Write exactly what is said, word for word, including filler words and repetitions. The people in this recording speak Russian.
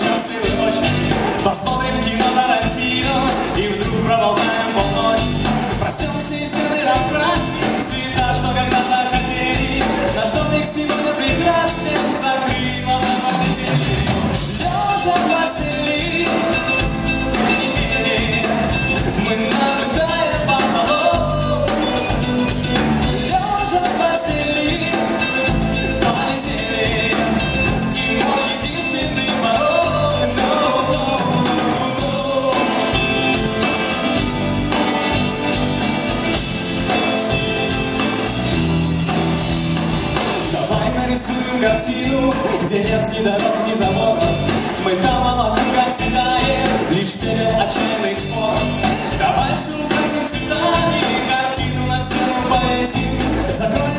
счастливой ночи. Посмотрим кино Тарантино и вдруг проболтаем полночи. Проснемся и стены раскрасим цвета, что когда-то хотели. Наш домик сегодня прекрасен, закрыли глаза, полетели. Лежа в постели, метели, мы наблюдаем потолок. Лежа в постели, полетели, и мой единственный порог. No, no, no. Давай нарисуем картину, где нет ни дорог, ни заборов. Мы там вокруг оседаем, лишь темень отчаянных споров. Давай все украсим цветами, картину на стену повесим. Закрой